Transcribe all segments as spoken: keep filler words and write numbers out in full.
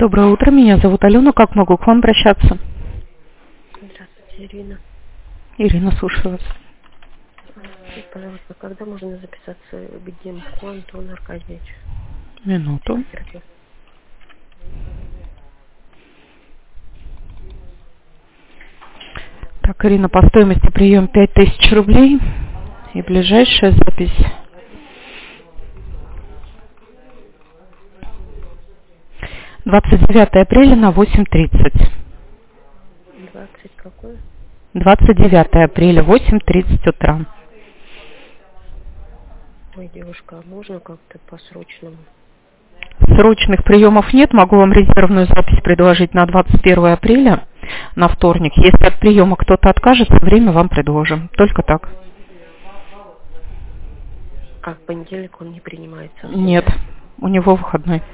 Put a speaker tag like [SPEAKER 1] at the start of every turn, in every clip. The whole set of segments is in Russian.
[SPEAKER 1] Доброе утро, меня зовут Алена. Как могу к вам обращаться?
[SPEAKER 2] Здравствуйте, Ирина.
[SPEAKER 1] Ирина, слушаю вас.
[SPEAKER 2] Скажите, пожалуйста, когда можно записаться к Демку Антону Аркадьевичу?
[SPEAKER 1] Минуту.
[SPEAKER 2] Психотерапевт.
[SPEAKER 1] Так, Ирина, по стоимости прием пять тысяч рублей. И ближайшая запись двадцать девятое апреля на восемь тридцать.
[SPEAKER 2] двадцать какое?
[SPEAKER 1] двадцать девятое апреля, восемь тридцать утра.
[SPEAKER 2] Ой, девушка, а можно как-то по-срочному?
[SPEAKER 1] Срочных приемов нет, могу вам резервную запись предложить на двадцать первое апреля, на вторник. Если от приема кто-то откажется, время вам предложим. Только так.
[SPEAKER 2] А в понедельник он не принимается?
[SPEAKER 1] Нет, у него выходной.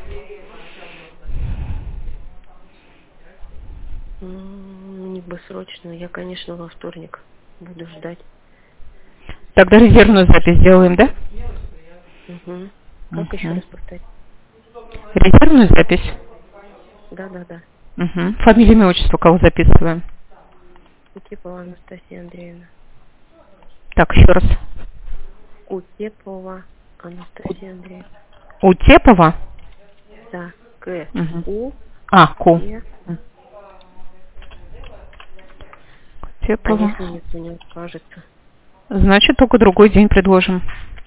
[SPEAKER 2] Ну, не бы срочно. Я, конечно, во вторник буду ждать.
[SPEAKER 1] Тогда резервную запись сделаем, да?
[SPEAKER 2] Угу. Как
[SPEAKER 1] Угу.
[SPEAKER 2] еще раз повторить?
[SPEAKER 1] Резервную запись?
[SPEAKER 2] Да, да, да.
[SPEAKER 1] Угу. Фамилия, имя, отчество, кого записываем?
[SPEAKER 2] Кутепова Анастасия Андреевна.
[SPEAKER 1] Так, еще раз.
[SPEAKER 2] Кутепова Анастасия Андреевна.
[SPEAKER 1] Утепова?
[SPEAKER 2] Да. К.
[SPEAKER 1] Угу.
[SPEAKER 2] У.
[SPEAKER 1] А, Ку.
[SPEAKER 2] Е. А
[SPEAKER 1] Утепова.
[SPEAKER 2] если никто не откажется?
[SPEAKER 1] Значит, только другой день предложим.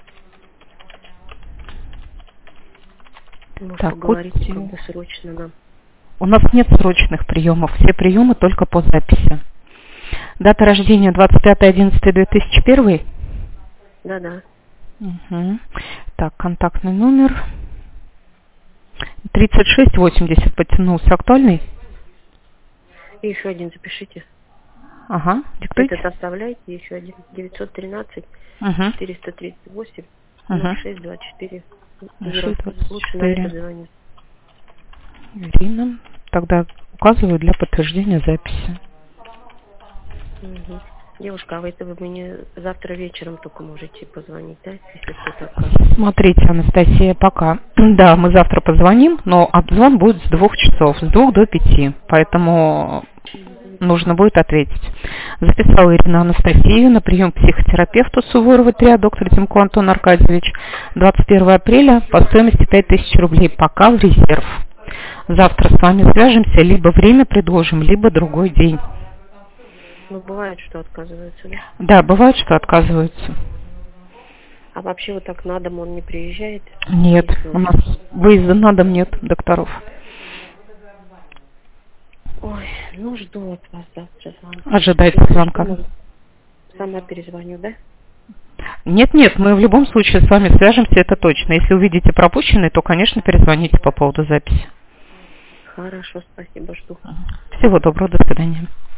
[SPEAKER 2] Может,
[SPEAKER 1] Так,
[SPEAKER 2] поговорите,
[SPEAKER 1] Кути-
[SPEAKER 2] как бы срочно нам.
[SPEAKER 1] У нас нет срочных приемов, все приемы только по записи. Дата рождения двадцать пятое одиннадцатое две тысячи первый.
[SPEAKER 2] Да-да.
[SPEAKER 1] Угу. Так, контактный номер. тридцать шесть восемьдесят подтянулся. Актуальный?
[SPEAKER 2] И еще один запишите.
[SPEAKER 1] Ага, диктуйте.
[SPEAKER 2] Этот оставляйте, еще один. девятьсот тринадцать
[SPEAKER 1] Угу.
[SPEAKER 2] четыреста тридцать восемь
[SPEAKER 1] Угу.
[SPEAKER 2] ноль шесть двадцать четыре.
[SPEAKER 1] шесть двадцать
[SPEAKER 2] Лучше на это
[SPEAKER 1] четыре.
[SPEAKER 2] звонить.
[SPEAKER 1] Ирина. Тогда указываю для подтверждения записи.
[SPEAKER 2] Угу. Девушка, а вы это вы мне завтра вечером только можете позвонить, да? Если кто-то откажет.
[SPEAKER 1] Смотрите, Анастасия, пока. Да, мы завтра позвоним, но обзвон будет с двух часов, с двух до пяти. Поэтому нужно будет ответить. Записала Ирина Анастасию на прием к психотерапевту Суворова три, доктор Демко Антон Аркадьевич, двадцать первое апреля по стоимости пять тысяч рублей, пока в резерв. Завтра с вами свяжемся, либо время предложим, либо другой день.
[SPEAKER 2] Ну, бывает, что отказываются, да?
[SPEAKER 1] Да, бывает, что отказываются.
[SPEAKER 2] А вообще вот так на дом он не приезжает?
[SPEAKER 1] Нет, у нас выезда на дом нет докторов.
[SPEAKER 2] Ой, ну жду от вас завтра звонка.
[SPEAKER 1] Ожидайте звонка.
[SPEAKER 2] Сама перезвоню, да?
[SPEAKER 1] Нет, нет, мы в любом случае с вами свяжемся, это точно. Если увидите пропущенный, то, конечно, перезвоните по поводу записи.
[SPEAKER 2] Хорошо, спасибо, жду.
[SPEAKER 1] Всего доброго, до свидания.